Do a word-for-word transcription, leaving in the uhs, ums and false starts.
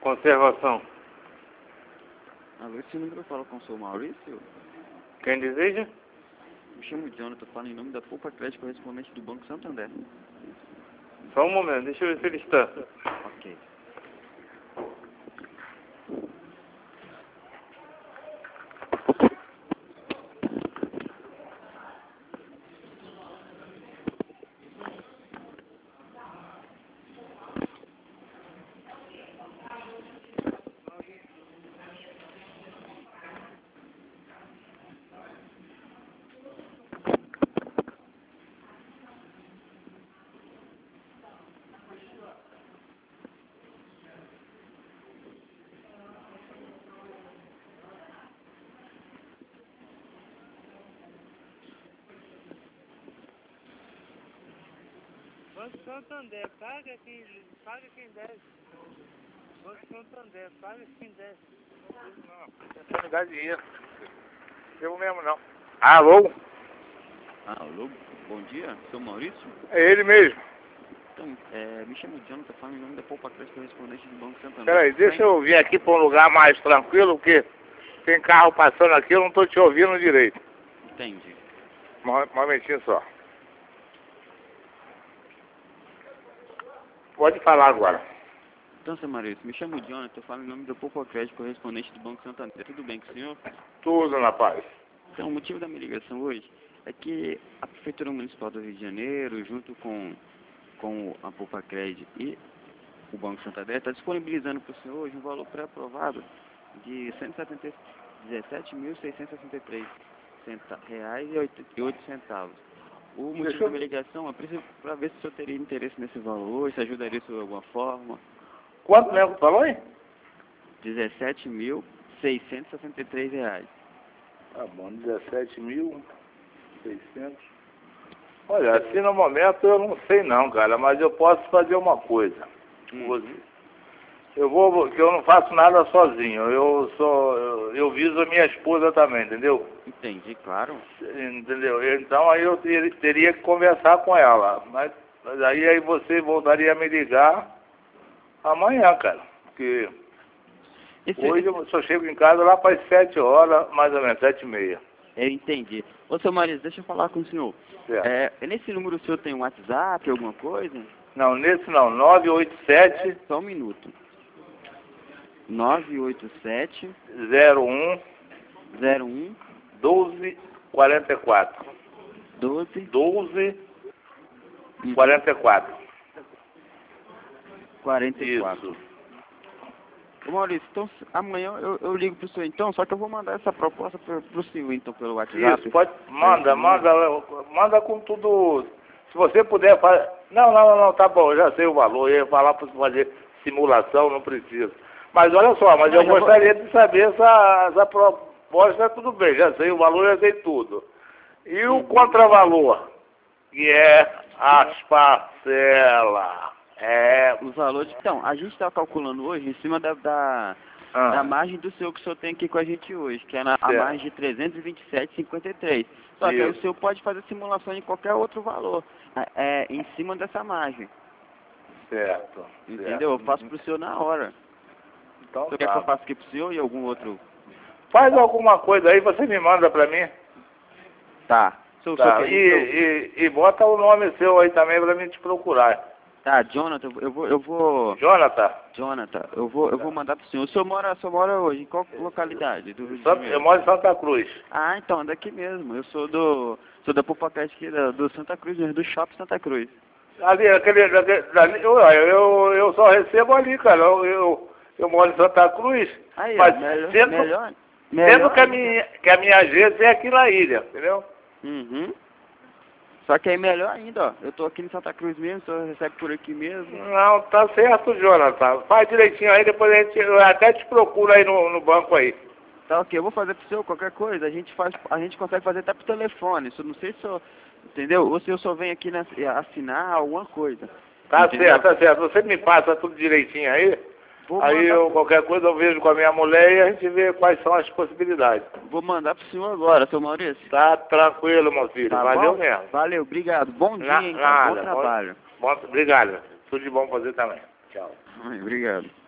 Conservação. Alô, esse número fala com o seu Maurício? Quem deseja? Me chamo Jonathan, falo em nome da Poupa Crédito correspondente do Banco Santander. Só um momento, deixa eu ver se ele está. Ok. Banco Santander, paga quem, paga quem deve. Banco Santander, paga quem deve. Não, não dá dinheiro. Eu mesmo não. Alô? Alô, bom dia, seu Maurício? É ele mesmo. Então, é, me chamo Jonathan, falo em nome da Poupa Crédito correspondente do Banco Santander. Peraí, deixa eu vir aqui para um lugar mais tranquilo, porque tem carro passando aqui, eu não estou te ouvindo direito. Entendi. Um momentinho só. Pode falar agora. Então, seu Maurício, me chamo Jonathan, falo em nome da Poupa Crédito correspondente do Banco Santander. Tudo bem com o senhor? Tudo na paz. Então, o motivo da minha ligação hoje é que a Prefeitura Municipal do Rio de Janeiro, junto com, com a Poupa Crédito e o Banco Santander, está disponibilizando para o senhor hoje um valor pré-aprovado de cento e dezessete mil seiscentos e sessenta e três reais e oito centavos. O motivo Deixa da eu... minha ligação é para ver se o senhor teria interesse nesse valor, se ajudaria o senhor de alguma forma. Quanto mesmo falou, hein? dezessete mil seiscentos e sessenta e três reais. Tá bom, dezessete mil e seiscentos. Olha, assim no momento eu não sei não, cara, mas eu posso fazer uma coisa com Hum. você. Eu vou, porque eu não faço nada sozinho, eu sou, eu, eu viso a minha esposa também, entendeu? Entendi, claro. Entendeu? Então aí eu ter, teria que conversar com ela, mas, mas aí, aí você voltaria a me ligar amanhã, cara, porque Esse, hoje esse, eu só chego em casa lá para as sete horas, mais ou menos, sete e meia. eu entendi. Ô, seu Maurício, deixa eu falar com o senhor. Certo. É, nesse número o senhor tem um WhatsApp, alguma coisa? Não, nesse não, nove oito sete Só um minuto. nove oito sete zero um zero um doze quarenta e quatro. doze doze quarenta e quatro. quarenta e quatro. Isso. Ô, Maurício, então amanhã eu, eu ligo pro senhor então, só que eu vou mandar essa proposta pro, pro senhor então pelo WhatsApp. Isso, pode, manda, É, manda, manda com tudo. Se você puder fazer. Não, não, não, não, tá bom, eu já sei o valor, eu ia falar para fazer simulação, não precisa. Mas olha só, mas Não, eu já gostaria vou... de saber essa, essa proposta, tudo bem, já sei o valor, já sei tudo. E o Uhum. contravalor, que é as parcelas. É. Os valores. Então, a gente está calculando hoje em cima da, da, Ah, da margem do seu que o senhor tem aqui com a gente hoje, que é na, a certo. margem de trezentos e vinte e sete vírgula cinquenta e três. Só que aí o Isso. senhor pode fazer simulação de qualquer outro valor, é, é, em cima dessa margem. Certo. Entendeu? Eu Certo. faço pro senhor na hora. Então O senhor quer que tá. eu faça aqui pro senhor e algum outro? Faz alguma coisa aí, você me manda pra mim. Tá. O senhor, o senhor Tá, quer- e, o senhor- e, e bota o nome seu aí também pra mim te procurar. Tá, Jonathan, eu vou, eu vou, Jonathan, Jonathan, eu vou, eu vou mandar pro senhor. O senhor mora, o senhor mora hoje em qual localidade do Rio de Santa- eu Janeiro? moro em Santa Cruz. Ah, então, é daqui mesmo. Eu sou do, sou da Popocast aqui da, do Santa Cruz, mesmo, do Shopping Santa Cruz. Ali, aquele, aquele ali, eu, eu, eu só recebo ali, cara. Eu, eu, eu moro em Santa Cruz, Aí, mas ó, melhor, sendo, melhor, sendo melhor que, a ainda. minha, que a minha agência é aqui na ilha, entendeu? Uhum. Só que aí melhor ainda, ó. Eu tô aqui em Santa Cruz mesmo, o senhor recebe por aqui mesmo. Não, tá certo, Jonathan. Faz direitinho aí, depois a gente, eu até te procuro aí no, no banco aí. Tá ok, eu vou fazer pro senhor qualquer coisa, a gente faz, a gente consegue fazer até por telefone. Isso não sei se eu, entendeu? Ou se eu só venho aqui na, assinar alguma coisa. Tá Entendeu? certo, tá certo. Você me passa tudo direitinho aí. Vou Aí mandar, eu, qualquer coisa eu vejo com a minha mulher e a gente vê quais são as possibilidades. vou mandar pro senhor agora, seu Maurício. Tá tranquilo, meu filho. Tá Valeu bom? mesmo. Valeu, obrigado. Bom dia, Na, hein, cara. Bom nada. trabalho. Bom, bom, obrigado. Tudo de bom pra você também. Tchau. Ai, obrigado.